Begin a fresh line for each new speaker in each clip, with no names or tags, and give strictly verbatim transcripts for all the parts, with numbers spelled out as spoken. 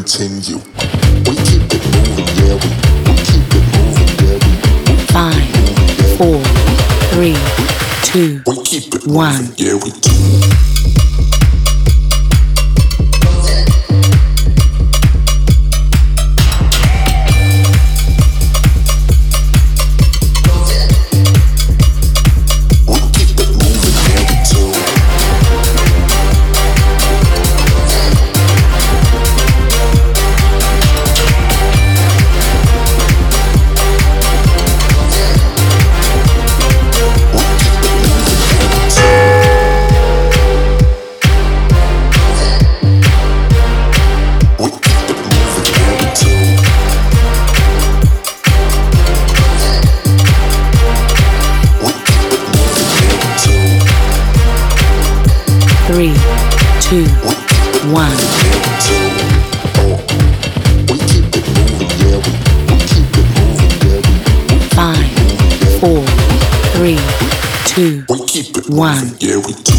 continue. We keep it moving, yeah, we, we keep it moving, yeah, we, we
Five, four, three, two,
we keep it
one.
moving, yeah, we do.
Three, two, one. Five, four, three, two, one.
Yeah, we do.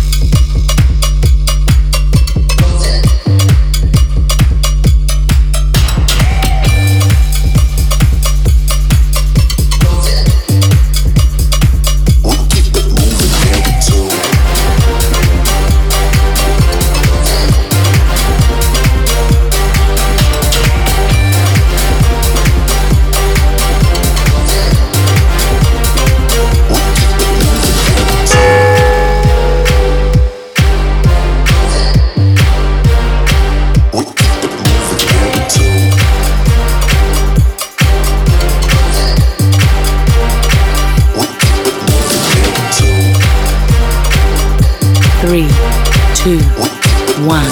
Three, two, one.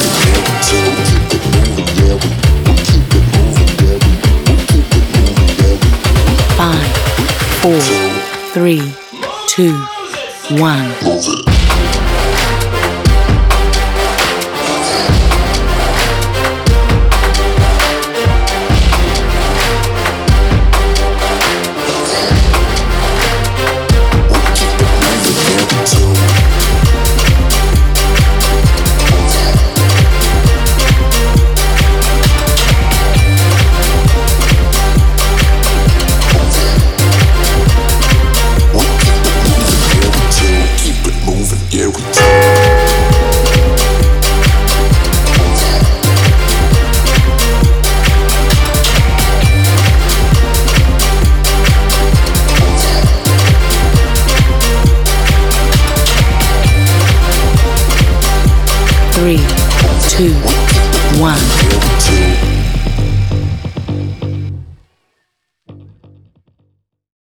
Five, four, three, two, one. Three, two, one.